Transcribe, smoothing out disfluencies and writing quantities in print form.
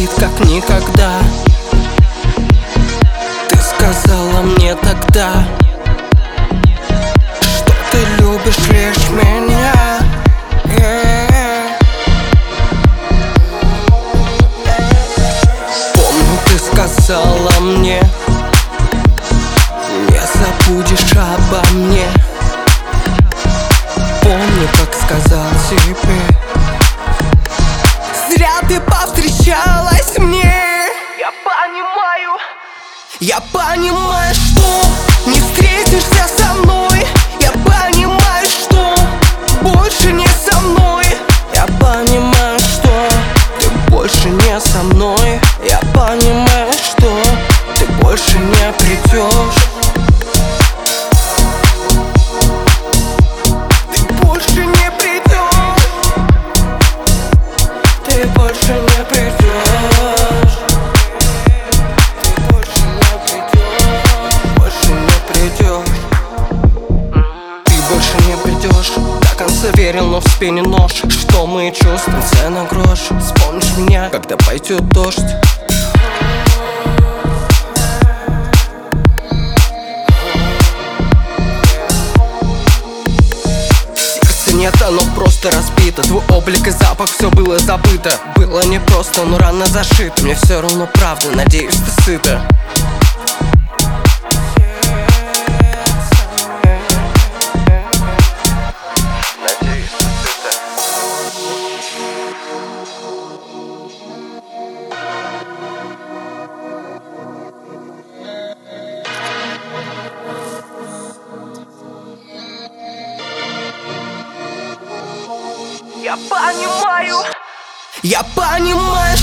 спит как никогда. Ты сказала мне тогда, что ты любишь лишь меня. Помню, ты сказала мне, не забудешь обо мне. Помню, как сказал тебе, зря ты повстречалась мне. Я понимаю, что не встретишься со мной. Я понимаю, что больше не со мной. Я понимаю, что ты больше не со мной. Я понимаю, что ты больше не придешь. Ты больше не придешь. Ты больше не придешь. До конца верил, но в спине нож. Что мы чувствуем, цена грош. Вспомнишь меня, когда пойдет дождь. Сердце нет, оно просто разбито. Твой облик и запах, все было забыто. Было непросто, но рано зашито. Мне все равно правда, надеюсь, ты сыта. Я понимаю,